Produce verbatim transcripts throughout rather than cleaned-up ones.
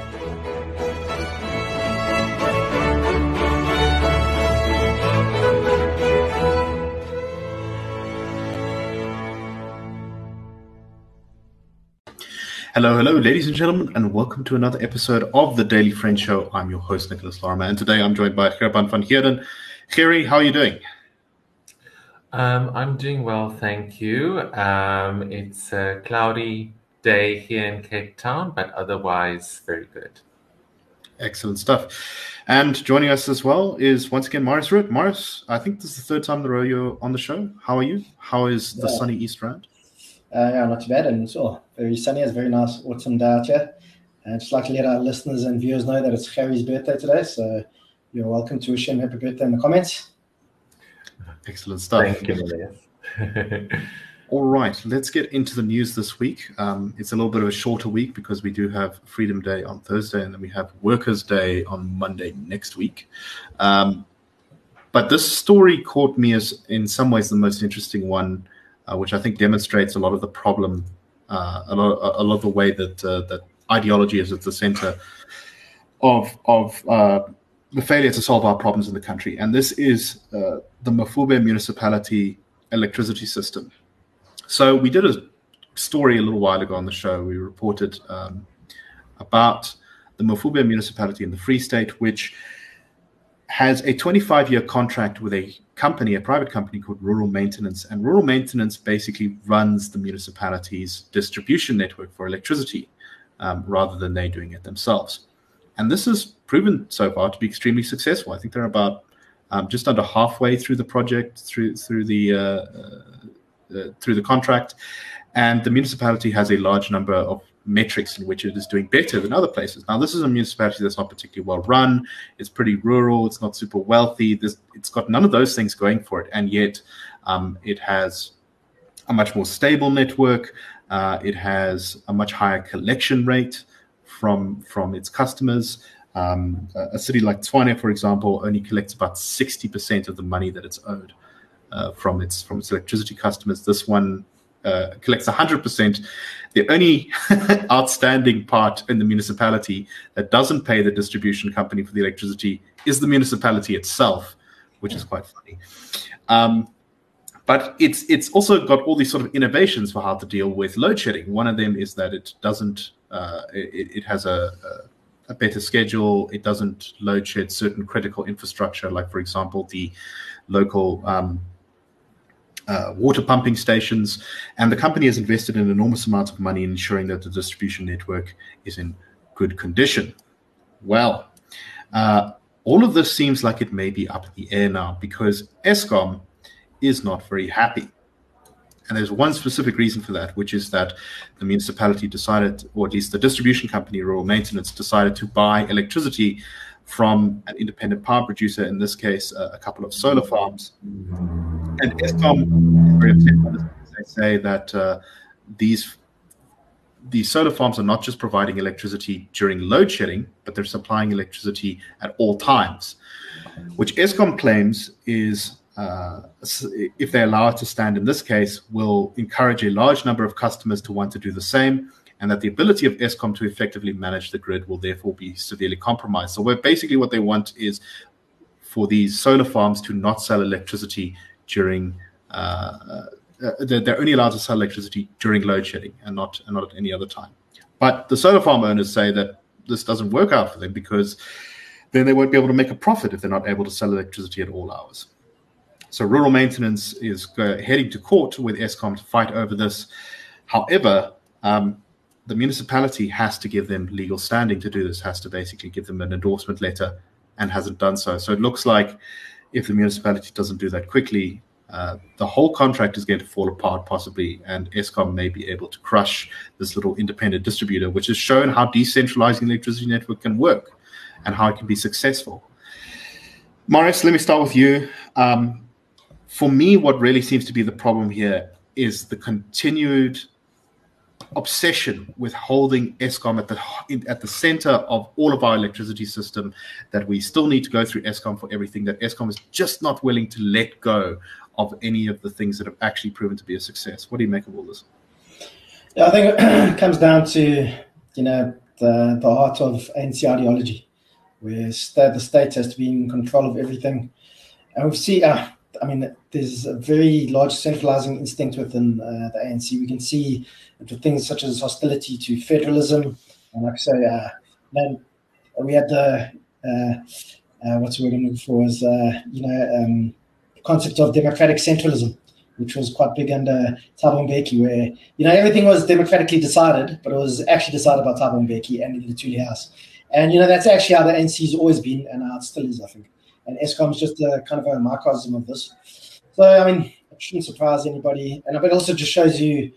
Hello, hello, ladies and gentlemen, and welcome to another episode of the Daily Friend Show. I'm your host, Nicholas Lorimer, and today I'm joined by Gerban van Heerden. Gerry, how are you doing? Um, I'm doing well, thank you. Um, it's a cloudy day here in Cape Town, but otherwise very good. Excellent stuff. And joining us as well is once again Marius Rood. Marius, I think this is the third time in a row you're on the show. How are you? How is the Yeah. sunny East Rand? Uh, yeah, not too bad. And it's all very sunny. It's a very nice autumn day out here. And just like to let our listeners and viewers know that it's Gerry's birthday today. So you're welcome to wish him happy birthday in the comments. Excellent stuff. Thank you, Elias. All right, let's get into the news this week. Um, it's a little bit of a shorter week because we do have Freedom Day on Thursday and then we have Workers' Day on Monday next week. Um, but this story caught me as, in some ways, the most interesting one, uh, which I think demonstrates a lot of the problem, uh, a lot, a lot of the way that uh, that ideology is at the center of of uh, the failure to solve our problems in the country. And this is uh, the Mafube municipality electricity system. So we did a story a little while ago on the show. We reported um, about the Mafube municipality in the Free State, which has a twenty-five year contract with a company, a private company called Rural Maintenance. And Rural Maintenance basically runs the municipality's distribution network for electricity um, rather than they doing it themselves. And this has proven so far to be extremely successful. I think they're about um, just under halfway through the project, through through the uh, uh, uh, through the contract, and the municipality has a large number of metrics in which it is doing better than other places. Now, this is a municipality that's not particularly well run. It's pretty rural. It's not super wealthy. This, it's got none of those things going for it, and yet um, it has a much more stable network. Uh, it has a much higher collection rate from from its customers. Um, a, a city like Tshwane, for example, only collects about sixty percent of the money that it's owed uh, from its from its electricity customers. This one uh, collects one hundred percent. The only outstanding part in the municipality that doesn't pay the distribution company for the electricity is the municipality itself, which is quite funny. Um, But it's it's also got all these sort of innovations for how to deal with load shedding. One of them is that it doesn't, uh, it, it has a, a, a better schedule. It doesn't load shed certain critical infrastructure, like, for example, the local um, uh, water pumping stations. And the company has invested an enormous amount of money in ensuring that the distribution network is in good condition. Well, uh, all of this seems like it may be up in the air now because Eskom is not very happy. And there's one specific reason for that, which is that the municipality decided, or at least the distribution company, Rural Maintenance, decided to buy electricity from an independent power producer, in this case, uh, a couple of solar farms. And Eskom is very upset by this because they say that uh, these, these solar farms are not just providing electricity during load shedding, but they're supplying electricity at all times, which Eskom claims is Uh, if they allow it to stand in this case, will encourage a large number of customers to want to do the same, and that the ability of Eskom to effectively manage the grid will therefore be severely compromised. So where basically what they want is for these solar farms to not sell electricity during, uh, uh, they're, they're only allowed to sell electricity during load shedding and not, and not at any other time. But the solar farm owners say that this doesn't work out for them because then they won't be able to make a profit if they're not able to sell electricity at all hours. So Rural Maintenance is uh, heading to court with Eskom to fight over this. However, um, the municipality has to give them legal standing to do this, has to basically give them an endorsement letter, and hasn't done so. So it looks like if the municipality doesn't do that quickly, uh, the whole contract is going to fall apart possibly, and Eskom may be able to crush this little independent distributor, which has shown how decentralizing the electricity network can work and how it can be successful. Marius, let me start with you. Um, For me, what really seems to be the problem here is the continued obsession with holding Eskom at the at the center of all of our electricity system, that we still need to go through Eskom for everything, that Eskom is just not willing to let go of any of the things that have actually proven to be a success. What do you make of all this? Yeah, I think it comes down to, you know, the, the heart of A N C ideology, where state, the state has to be in control of everything. And we see, uh, I mean, there's a very large centralizing instinct within uh, the A N C. We can see it with things such as hostility to federalism. And like I say, uh, man, we had the, uh, uh, what's the word I'm looking for, is, uh, you know, um, concept of democratic centralism, which was quite big under Thabo Mbeki, where, you know, everything was democratically decided, but it was actually decided by Thabo Mbeki and in the Thuli House. And, you know, that's actually how the A N C's always been, and how it still is, I think. And Eskom is just a kind of a microcosm of this. So, I mean, it shouldn't surprise anybody. And it also just shows you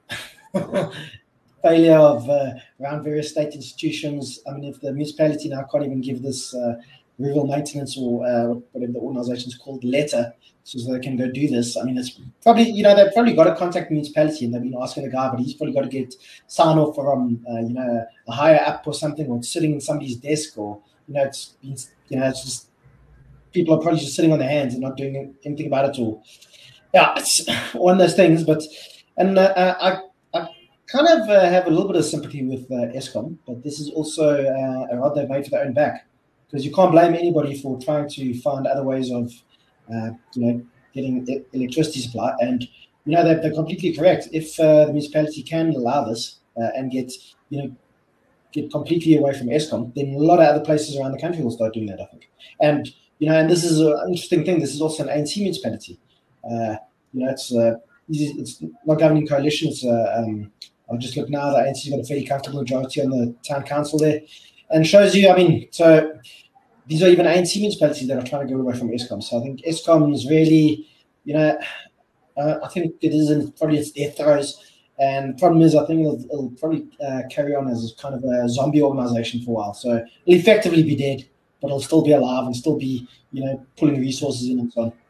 failure of uh, around various state institutions. I mean, if the municipality now can't even give this uh, rural maintenance or uh, whatever the organization is called letter so they can go do this, I mean, it's probably, you know, they've probably got to contact the municipality and they've been asking the guy, but he's probably got to get sign off from, uh, you know, a higher up or something, or it's sitting in somebody's desk, or, you know, it's been, you know, it's just, people are probably just sitting on their hands and not doing anything about it all. Yeah, it's one of those things. But and uh, I I kind of uh, have a little bit of sympathy with uh, Eskom, but this is also uh, a rod they've made for their own back, because you can't blame anybody for trying to find other ways of uh, you know getting e- electricity supply. And you know they're, they're completely correct. If uh, the municipality can allow this uh, and get you know get completely away from Eskom, then a lot of other places around the country will start doing that, I think. And You know, and this is an interesting thing. This is also an A N C municipality. Uh, you know, it's uh, it's not governing coalition. It's uh, um, I'll just look now. The A N C's got a fairly comfortable majority on the town council there, and shows you. I mean, so these are even A N C municipalities that are trying to go away from Eskom. So I think Eskom is really, you know, uh, I think it is in probably its death throes. And the problem is, I think it'll, it'll probably uh, carry on as kind of a zombie organization for a while. So it'll effectively be dead, but it'll still be alive and still be, you know, pulling resources in and so on.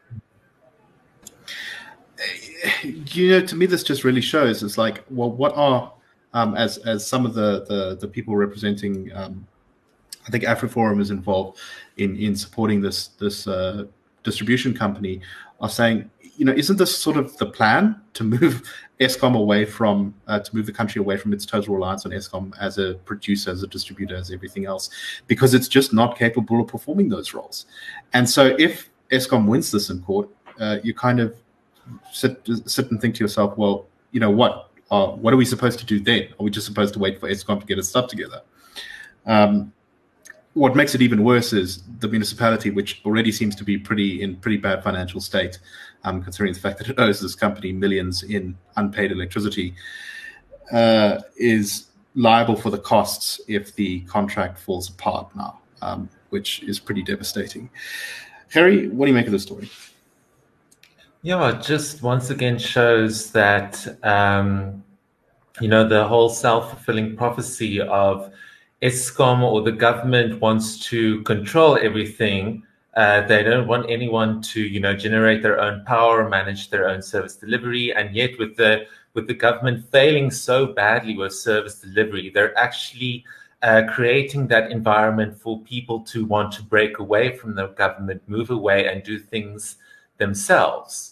You know, to me, this just really shows it's like, well, what are, um, as as some of the the, the people representing, um, I think AfriForum is involved in in supporting this this uh, distribution company, are saying, you know, isn't this sort of the plan to move Eskom away from, uh, to move the country away from its total reliance on Eskom as a producer, as a distributor, as everything else, because it's just not capable of performing those roles. And so if Eskom wins this in court, uh, you kind of sit sit and think to yourself, well, you know, what uh, what are we supposed to do then? Are we just supposed to wait for Eskom to get its stuff together? Um, what makes it even worse is the municipality, which already seems to be pretty in pretty bad financial state, um, considering the fact that it owes this company millions in unpaid electricity, uh, is liable for the costs if the contract falls apart now, um, which is pretty devastating. Harry, what do you make of this story? Yeah, it just once again shows that, um, you know, the whole self-fulfilling prophecy of Eskom or the government wants to control everything. Uh, they don't want anyone to, you know, generate their own power, manage their own service delivery. And yet with the with the government failing so badly with service delivery, they're actually uh, creating that environment for people to want to break away from the government, move away and do things themselves.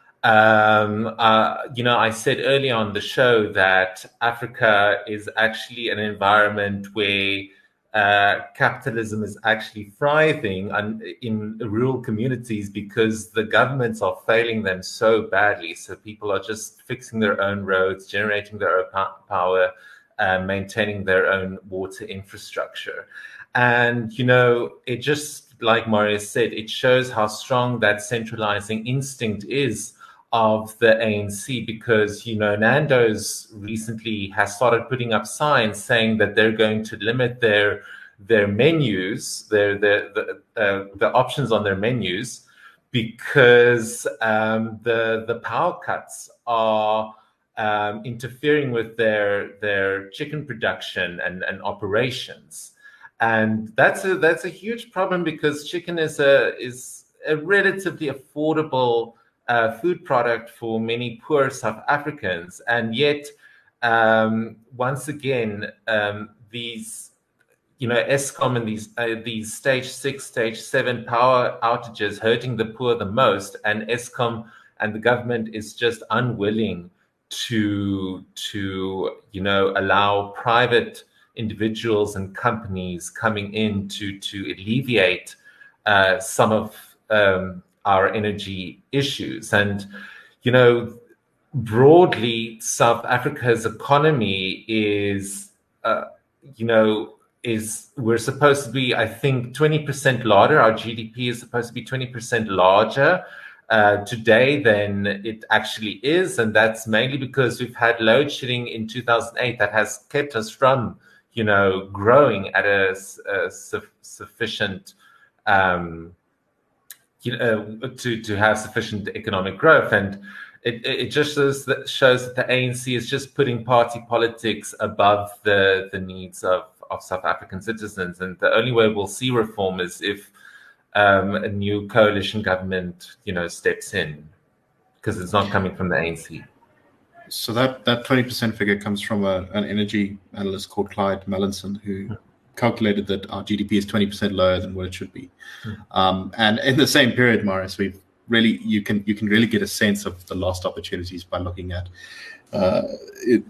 Um, uh, you know, I said earlier on the show that Africa is actually an environment where uh, capitalism is actually thriving in rural communities because the governments are failing them so badly. So people are just fixing their own roads, generating their own power, uh, maintaining their own water infrastructure. And, you know, it just, like Marius said, it shows how strong that centralizing instinct is of the A N C, because, you know, Nando's recently has started putting up signs saying that they're going to limit their their menus, their their the uh, the options on their menus, because um, the the power cuts are um, interfering with their their chicken production and, and operations, and that's a that's a huge problem because chicken is a is a relatively affordable Uh, food product for many poor South Africans, and yet um, once again um, these, you know, Eskom and these uh, these stage six, stage seven power outages hurting the poor the most, and Eskom and the government is just unwilling to to you know allow private individuals and companies coming in to, to alleviate uh, some of um, our energy issues. And, you know, broadly, South Africa's economy is, uh, you know, is we're supposed to be, I think, twenty percent larger. Our G D P is supposed to be twenty percent larger uh, today than it actually is. And that's mainly because we've had load shedding in two thousand eight that has kept us from, you know, growing at a, a su- sufficient, um, you know, to, to have sufficient economic growth. And it, it just shows that, shows that the A N C is just putting party politics above the, the needs of of South African citizens. And the only way we'll see reform is if um, a new coalition government, you know, steps in, because it's not coming from the A N C. So that, that twenty percent figure comes from a, an energy analyst called Clyde Mallinson, who mm. calculated that our G D P is twenty percent lower than what it should be. Mm. Um, and in the same period, Marius, we've really, you can you can really get a sense of the lost opportunities by looking at uh, it,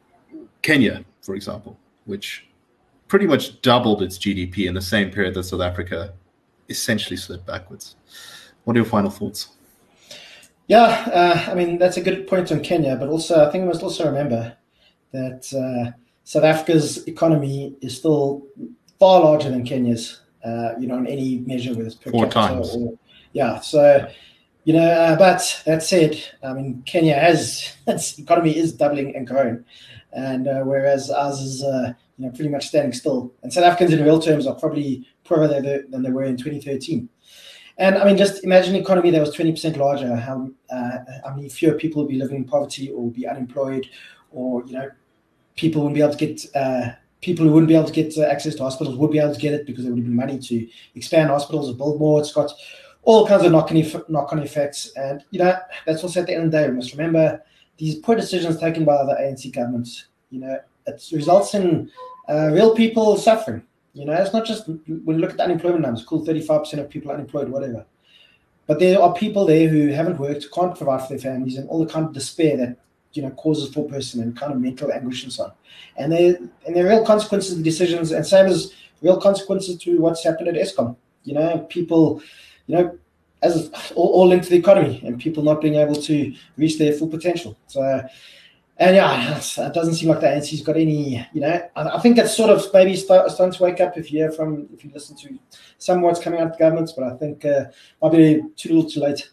Kenya, for example, which pretty much doubled its G D P in the same period that South Africa essentially slid backwards. What are your final thoughts? Yeah, uh, I mean, that's a good point on Kenya, but also I think we must also remember that uh, South Africa's economy is still far larger than Kenya's, uh, you know, on any measure, whether it's per Four capita times. or, yeah, so, you know, uh, but that said, I mean, Kenya has, its economy is doubling and growing, and uh, whereas ours is, uh, you know, pretty much standing still. And South Africans in real terms are probably poorer than they were in twenty thirteen. And I mean, just imagine an economy that was twenty percent larger, how, uh, how many fewer people would be living in poverty or be unemployed, or, you know, people wouldn't be able to get, uh, people who wouldn't be able to get uh, access to hospitals would be able to get it because there would be money to expand hospitals or build more. It's got all kinds of knock-on, eff- knock-on effects. And, you know, that's also at the end of the day, we must remember these poor decisions taken by the A N C government, you know, it results in uh, real people suffering. You know, it's not just when you look at the unemployment numbers, cool, thirty-five percent of people unemployed, whatever. But there are people there who haven't worked, can't provide for their families, and all the kind of despair that, you know, causes poor person and kind of mental anguish and so on. And there and there are real consequences of the decisions, and same as real consequences to what's happened at Eskom. You know, people, you know, as all, all linked to the economy and people not being able to reach their full potential. So, and yeah, it doesn't seem like the A N C's got any, you know, I, I think it's sort of maybe start, starting to wake up if you hear from, if you listen to some of what's coming out of the governments, but I think uh, might be too little too late.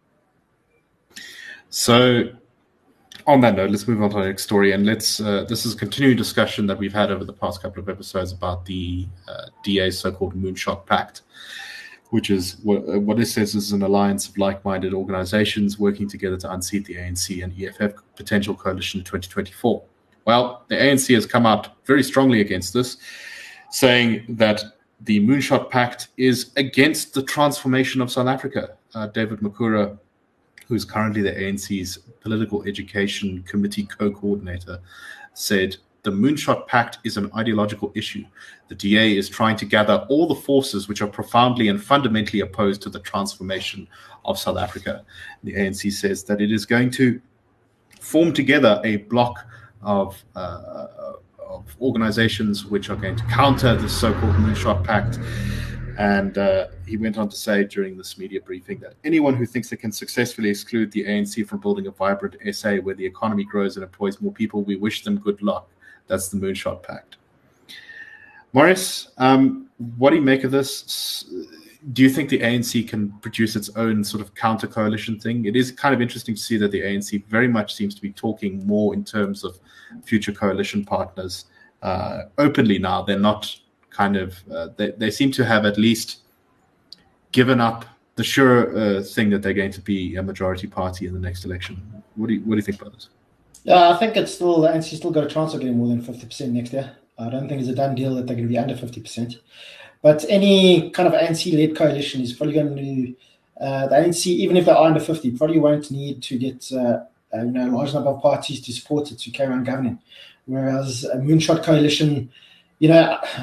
So on that note, let's move on to our next story. And let's, uh, this is a continuing discussion that we've had over the past couple of episodes about the uh, D A's so-called Moonshot Pact, which is what, what it says is an alliance of like-minded organizations working together to unseat the A N C and E F F potential coalition in twenty twenty-four. Well, the A N C has come out very strongly against this, saying that the Moonshot Pact is against the transformation of South Africa. Uh, David Makura, who's currently the A N C's Political Education Committee co-coordinator, said, "The Moonshot Pact is an ideological issue. The D A is trying to gather all the forces which are profoundly and fundamentally opposed to the transformation of South Africa." The A N C says that it is going to form together a block of, uh, of organizations which are going to counter the so-called Moonshot Pact. And uh, he went on to say during this media briefing that anyone who thinks they can successfully exclude the A N C from building a vibrant S A where the economy grows and employs more people, we wish them good luck. That's the Moonshot Pact. Maurice, um, what do you make of this? Do you think the A N C can produce its own sort of counter coalition thing? It is kind of interesting to see that the A N C very much seems to be talking more in terms of future coalition partners uh, openly now. They're not kind of, uh, they, they seem to have at least given up the sure uh, thing that they're going to be a majority party in the next election. What do you, what do you think about this? Yeah, I think it's still, the A N C still got a chance of getting more than fifty percent next year. I don't think it's a done deal that they're going to be under fifty percent. But any kind of A N C-led coalition is probably going to, uh, the A N C, even if they are under fifty, probably won't need to get uh, a you know, large number of parties to support it to carry on governing. Whereas a Moonshot coalition, you know,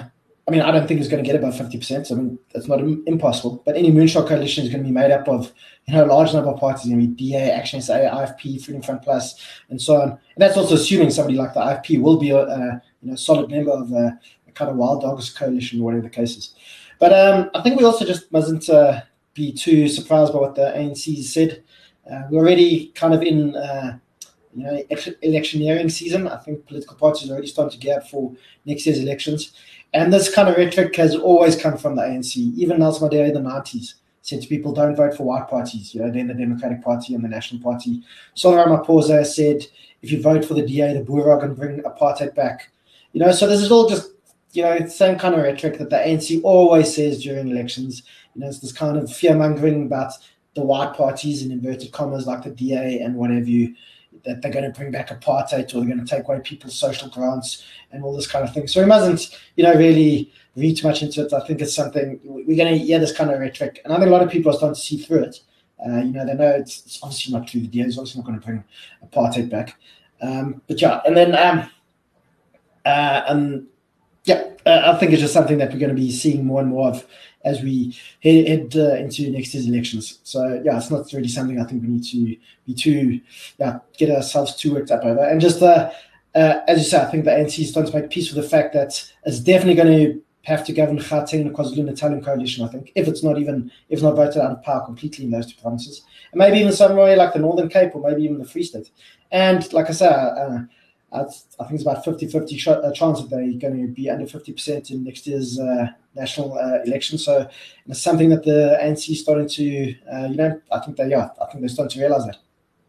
I mean, I don't think it's going to get above fifty percent. I mean, it's not impossible. But any moonshot coalition is going to be made up of, you know, a large number of parties. Going to be D A, Action S A, I F P, Freedom Front Plus, and so on. And that's also assuming somebody like the I F P will be a, a you know solid member of a, a kind of wild dogs coalition, or whatever the case is. But um, I think we also just mustn't uh, be too surprised by what the A N C said. Uh, we're already kind of in. Uh, You know, electioneering season. I think political parties are already starting to gear up for next year's elections. And this kind of rhetoric has always come from the A N C. Even Nelson Mandela in the nineties said to people, don't vote for white parties, you know, then the Democratic Party and the National Party. Cyril Ramaphosa said, if you vote for the D A, the Boer are going to bring apartheid back. You know, so this is all just, you know, the same kind of rhetoric that the A N C always says during elections. You know, it's this kind of fear-mongering about the white parties in inverted commas like the D A and what have you, that they're going to bring back apartheid or they're going to take away people's social grants and all this kind of thing. So we mustn't, you know, really read too much into it. I think it's something, we're going to hear this kind of rhetoric. And I think a lot of people are starting to see through it. Uh, you know, they know it's, it's obviously not true. The D A is obviously not going to bring apartheid back. Um, but yeah, and then, um, uh, and yeah, uh, I think it's just something that we're going to be seeing more and more of as we head, head uh, into next year's elections. So yeah, it's not really something I think we need to be too, yeah, get ourselves too worked up over. And just uh, uh, as you said, I think the A N C is starting to make peace with the fact that it's definitely going to have to govern Gauteng and the KwaZulu-Natal coalition, I think, if it's not even, if it's not voted out of power completely in those two provinces. And maybe even somewhere like the Northern Cape or maybe even the Free State. And like I said, uh, I think it's about fifty-fifty ch- uh, chance that they're going to be under fifty percent in next year's uh, national uh, election. So it's something that the A N C is starting to, uh, you know, I think they, yeah, I think they're starting to realize that.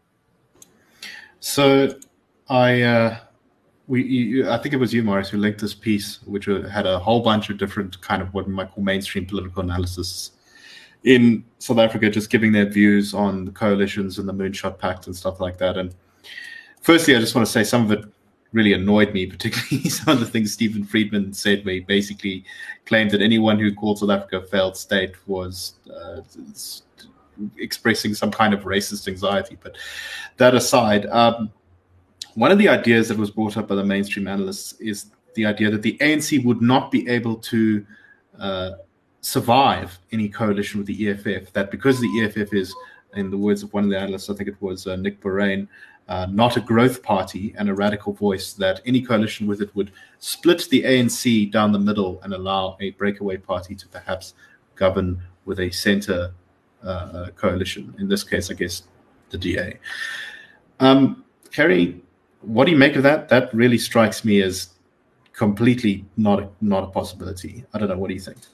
So I, uh, we, you, I think it was you, Marius, who linked this piece, which had a whole bunch of different kind of what we might call mainstream political analysis in South Africa, just giving their views on the coalitions and the Moonshot Pact and stuff like that. And firstly, I just want to say some of it really annoyed me, particularly some of the things Stephen Friedman said, where he basically claimed that anyone who called South Africa a failed state was uh, expressing some kind of racist anxiety. But that aside, um, one of the ideas that was brought up by the mainstream analysts is the idea that the A N C would not be able to uh, survive any coalition with the E F F, that because the E F F is, in the words of one of the analysts, I think it was uh, Nick Borain, Uh, not a growth party and a radical voice, that any coalition with it would split the A N C down the middle and allow a breakaway party to perhaps govern with a center uh, coalition. In this case, I guess, the D A. Um, Kerry, what do you make of that? That really strikes me as completely not a, not a possibility. I don't know. What do you think?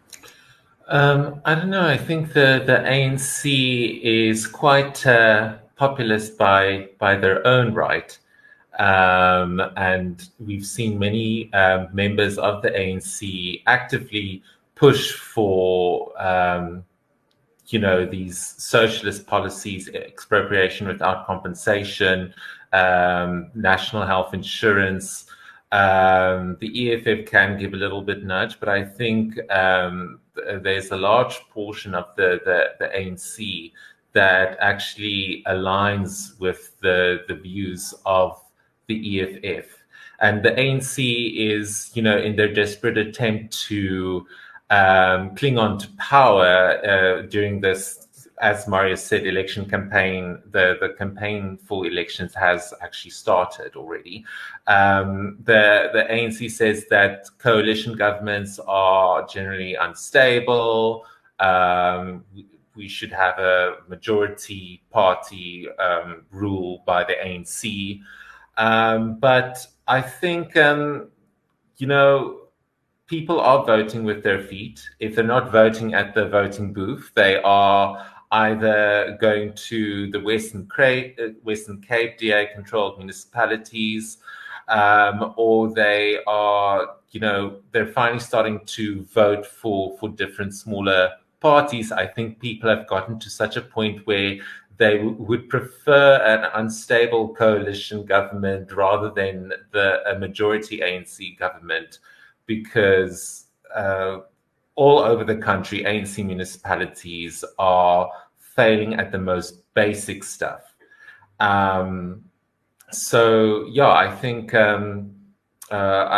Um, I don't know. I think the, the A N C is quite uh, populist by by their own right, um, and we've seen many um, members of the A N C actively push for um, you know these socialist policies, expropriation without compensation, um, national health insurance. Um, the E F F can give a little bit nudge, but I think um, th- there's a large portion of the, the, the A N C that actually aligns with the, the views of the E F F. And the A N C is, you know, in their desperate attempt to um, cling on to power uh, during this, as Marius said, election campaign, the, the campaign for elections has actually started already. Um, the, the A N C says that coalition governments are generally unstable. Um, we, we should have a majority party um, rule by the A N C. Um, but I think, um, you know, people are voting with their feet. If they're not voting at the voting booth, they are either going to the Western Cape, Western Cape D A-controlled municipalities, um, or they are, you know, they're finally starting to vote for, for different smaller parties. I think people have gotten to such a point where they w- would prefer an unstable coalition government rather than the a majority A N C government, because uh, all over the country, A N C municipalities are failing at the most basic stuff. Um, so, yeah, I think um, uh, I,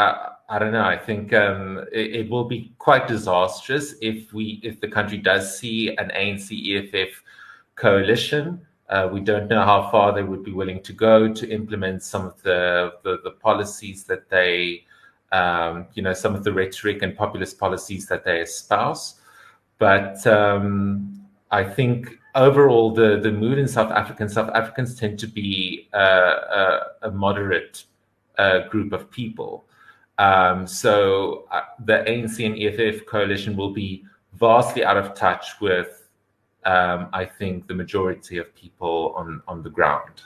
I don't know. I think um, it, it will be quite disastrous if we if the country does see an A N C E F F coalition. Uh, we don't know how far they would be willing to go to implement some of the the, the policies that they, um, you know, some of the rhetoric and populist policies that they espouse. But um, I think overall, the the mood in South Africa, South Africans tend to be uh, a, a moderate uh, group of people. Um, so uh, the A N C and E F F coalition will be vastly out of touch with, um, I think, the majority of people on, on the ground.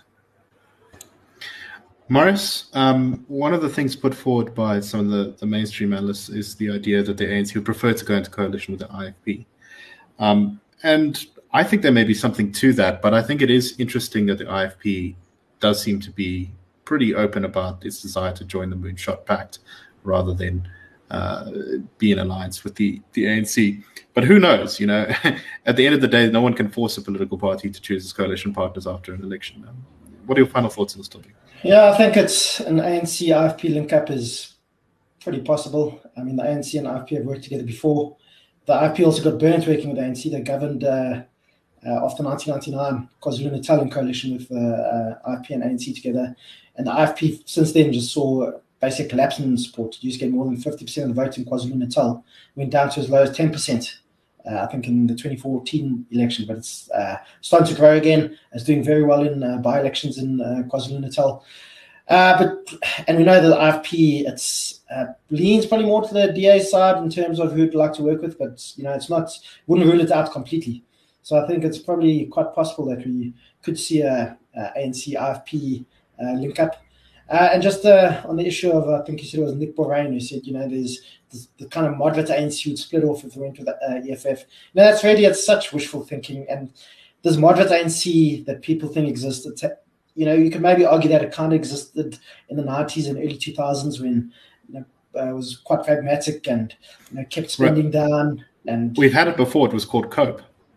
Marius, um, one of the things put forward by some of the, the mainstream analysts is the idea that the A N C would prefer to go into coalition with the I F P. Um, and I think there may be something to that, but I think it is interesting that the I F P does seem to be pretty open about its desire to join the Moonshot Pact rather than uh, be in alliance with the, the A N C. But who knows, you know, at the end of the day, no one can force a political party to choose its coalition partners after an election. Um, what are your final thoughts on this topic? Yeah, I think it's an A N C I F P link-up is pretty possible. I mean, the A N C and I F P have worked together before. The I F P also got burnt working with the A N C. They governed uh, uh, after nineteen ninety-nine, KwaZulu-Natal in coalition with uh, uh, I F P and A N C together. And the I F P since then just saw basic collapse in support. It used to get more than fifty percent of the vote in KwaZulu-Natal. Went down to as low as ten percent, uh, I think, in the twenty fourteen election. But it's uh, starting to grow again. It's doing very well in uh, by-elections in uh, KwaZulu-Natal. Uh, but and we know that the I F P it's uh, leans probably more to the D A side in terms of who it'd like to work with, but you know it's not wouldn't rule it out completely. So I think it's probably quite possible that we could see a, a A N C I F P uh, link up. Uh, and just uh, on the issue of, I think you said it was Nick Borain who said, you know, there's, there's the kind of moderate A N C would split off if we went with the uh, E F F. Now that's really it's such wishful thinking, and this moderate A N C that people think exists. It's, you know, you could maybe argue that it kind of existed in the nineties and early two thousands when you know, uh, it was quite pragmatic and you know kept spending right. down. And we've had it before. It was called COPE.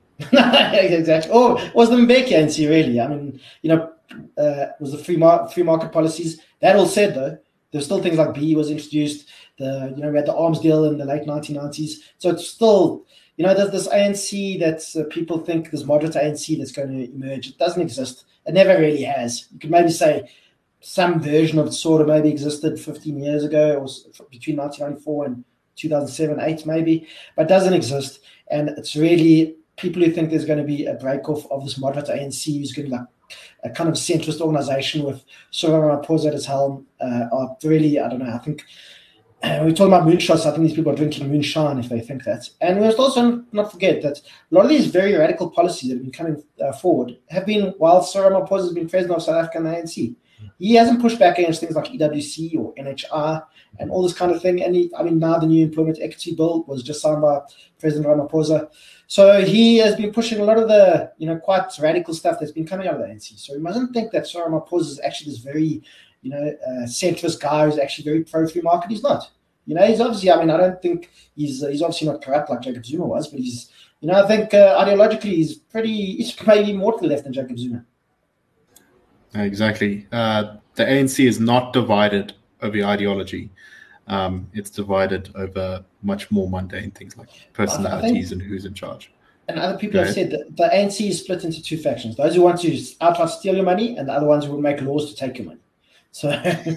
Exactly. Or oh, was the Mbeki A N C really? I mean, you know, uh, was the free mar- free market policies. That all said though, there's still things like B E was introduced. The you know we had the arms deal in the late nineteen nineties. So it's still. You know, there's this A N C that uh, people think this moderate A N C that's going to emerge. It doesn't exist. It never really has. You could maybe say some version of it sort of maybe existed fifteen years ago, or between nineteen ninety-four and two thousand seven, eight maybe, but it doesn't exist. And it's really people who think there's going to be a break-off of this moderate A N C who's going to be like a kind of centrist organization with Cyril Ramaphosa at its helm uh, are really, I don't know, I think Uh, we're talking about moonshots. I think these people are drinking moonshine if they think that. And we must also not forget that a lot of these very radical policies that have been coming uh, forward have been, while Cyril Ramaphosa has been president of South Africa and the A N C, he hasn't pushed back against things like E W C or N H R and all this kind of thing. And he, I mean, now the new employment equity bill was just signed by President Ramaphosa. So he has been pushing a lot of the, you know, quite radical stuff that's been coming out of the A N C. So we mustn't think that Cyril Ramaphosa is actually this very, you know, uh, centrist guy who's actually very pro-free market. He's not. You know, he's obviously, I mean, I don't think he's uh, he's obviously not corrupt like Jacob Zuma was, but he's, you know, I think uh, ideologically he's pretty, he's maybe more to the left than Jacob Zuma. Exactly. Uh, the A N C is not divided over ideology. Um, it's divided over much more mundane things like personalities think, and who's in charge. And other people have said that the A N C is split into two factions. Those who want to outright steal your money and the other ones who will make laws to take your money. So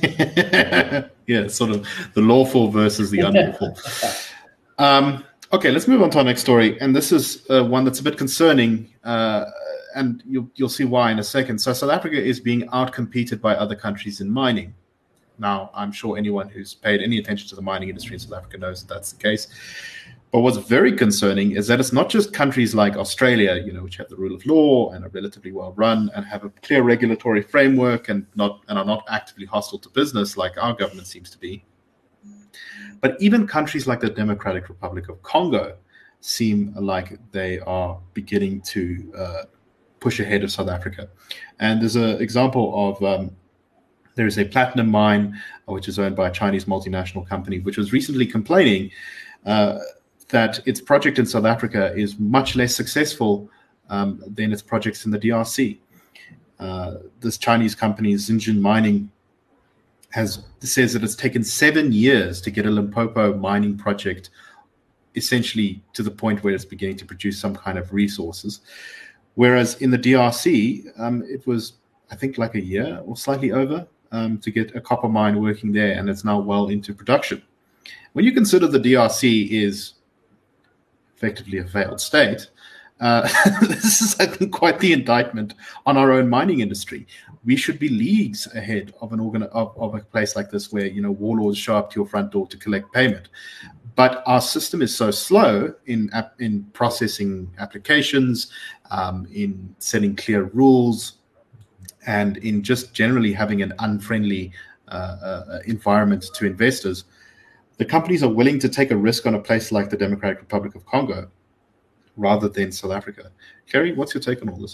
yeah, sort of the lawful versus the unlawful. Um, okay, let's move on to our next story. And this is uh, one that's a bit concerning, uh, and you'll, you'll see why in a second. So South Africa is being outcompeted by other countries in mining. Now, I'm sure anyone who's paid any attention to the mining industry in South Africa knows that that's the case. But what's very concerning is that it's not just countries like Australia, you know, which have the rule of law and are relatively well run and have a clear regulatory framework and not and are not actively hostile to business like our government seems to be. But even countries like the Democratic Republic of Congo seem like they are beginning to uh, push ahead of South Africa. And there's an example of um, there is a platinum mine which is owned by a Chinese multinational company, which was recently complaining uh, that its project in South Africa is much less successful um, than its projects in the D R C. Uh, this Chinese company, Zijin Mining, has says that it's taken seven years to get a Limpopo mining project essentially to the point where it's beginning to produce some kind of resources. Whereas in the D R C, um, it was, I think, like a year or slightly over um, to get a copper mine working there, and it's now well into production. When you consider the D R C is effectively a failed state, uh, this is, I think, quite the indictment on our own mining industry. We should be leagues ahead of an organ of, of a place like this, where, you know, warlords show up to your front door to collect payment. But our system is so slow in in processing applications, um, in setting clear rules, and in just generally having an unfriendly uh, uh, environment to investors. The companies are willing to take a risk on a place like the Democratic Republic of Congo rather than South Africa. Kerry, what's your take on all this?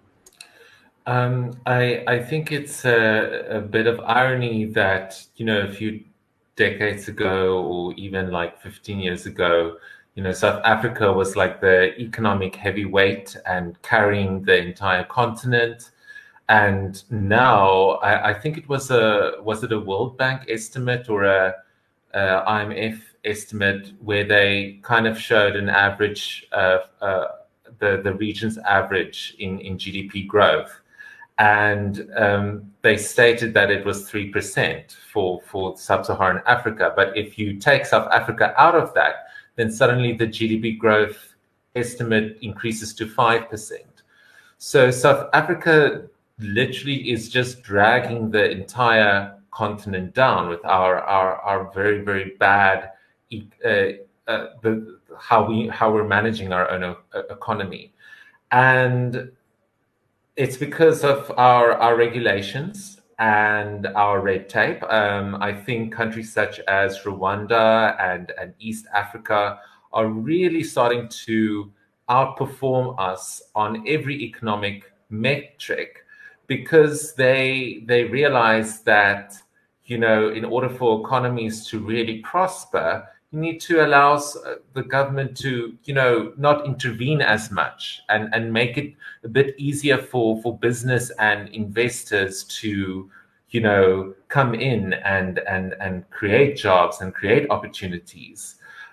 Um, I I think it's a, a bit of irony that, you know, a few decades ago, or even like fifteen years ago, you know, South Africa was like the economic heavyweight and carrying the entire continent. And now I, I think it was a, was it a World Bank estimate or a, a I M F estimate where they kind of showed an average, uh, uh, the, the region's average in, in G D P growth. And um, they stated that it was three percent for, for sub-Saharan Africa. But if you take South Africa out of that, then suddenly the G D P growth estimate increases to five percent. So South Africa literally is just dragging the entire continent down with our, our, our very, very bad, uh, uh, the, how, we, how we're managing our own uh, economy. And it's because of our, our regulations and our red tape. Um, I think countries such as Rwanda and, and East Africa are really starting to outperform us on every economic metric, because they they realize that, you know, in order for economies to really prosper, you need to allow the government to, you know, not intervene as much and, and make it a bit easier for, for business and investors to, you know, come in and, and, and create jobs and create opportunities.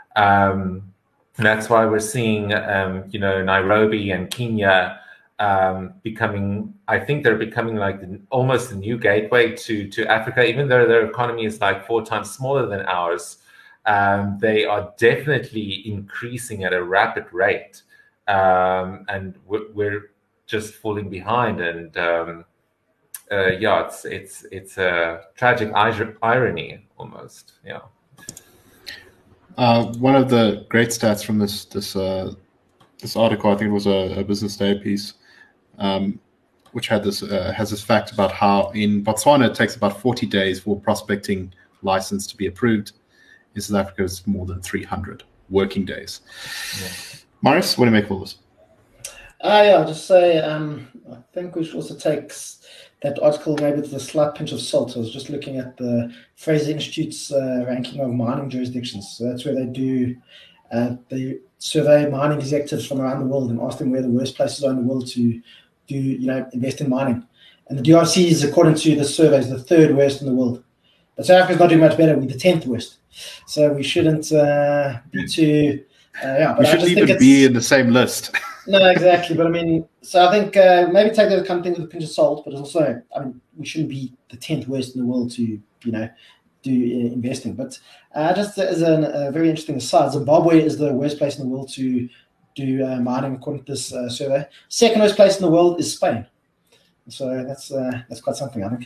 Um, and that's why we're seeing, um, you know, Nairobi and Kenya um, becoming, I think they're becoming like almost a new gateway to, to Africa, even though their economy is like four times smaller than ours. Um, they are definitely increasing at a rapid rate, um, and we're, we're just falling behind. And um, uh, yeah, it's it's it's a tragic irony almost. Yeah. Uh, one of the great stats from this this uh, this article, I think it was a, a Business Day piece, um, which had this uh, has this fact about how in Botswana it takes about forty days for a prospecting license to be approved. In South Africa, it's more than three hundred working days. Yeah. Marius, what do you make of all this? Uh, yeah, I'll just say, um, I think we should also take that article maybe with a slight pinch of salt. I was just looking at the Fraser Institute's uh, ranking of mining jurisdictions. So that's where they do, uh, they survey mining executives from around the world and ask them where the worst places are in the world to do, you know, invest in mining. And the D R C is, according to the survey, is the third worst in the world. But South Africa's not doing much better. We're the tenth worst. So we shouldn't uh, be too... Uh, yeah, but we shouldn't even be in the same list. No, exactly. But I mean, so I think uh, maybe take that kind of thing with a pinch of salt, but also, I mean, we shouldn't be the tenth worst in the world to, you know, do uh, investing. But uh, just as a uh, very interesting aside, Zimbabwe is the worst place in the world to do uh, mining, according to this uh, survey. Second worst place in the world is Spain. So that's uh, that's quite something, I think.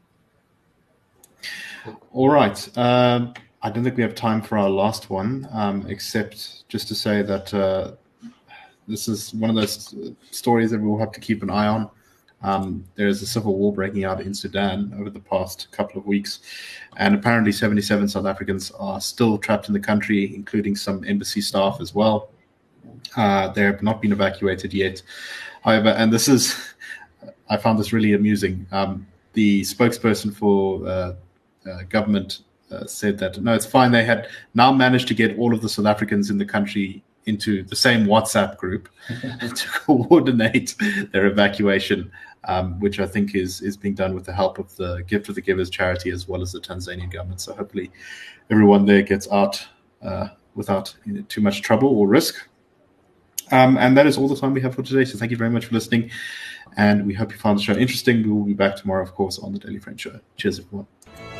All right. Um, I don't think we have time for our last one, um, except just to say that uh, this is one of those stories that we'll have to keep an eye on. Um, there is a civil war breaking out in Sudan over the past couple of weeks, and apparently seventy-seven South Africans are still trapped in the country, including some embassy staff as well. Uh, they have not been evacuated yet. However, and this is, I found this really amusing. Um, the spokesperson for uh, Uh, government uh, said that no, it's fine. They had now managed to get all of the South Africans in the country into the same WhatsApp group to coordinate their evacuation, um, which I think is is being done with the help of the Gift of the Givers charity as well as the Tanzanian government. So hopefully everyone there gets out uh, without you know, too much trouble or risk. Um, and that is all the time we have for today. So thank you very much for listening. And we hope you found the show interesting. We will be back tomorrow, of course, on the Daily Friend Show. Cheers, everyone.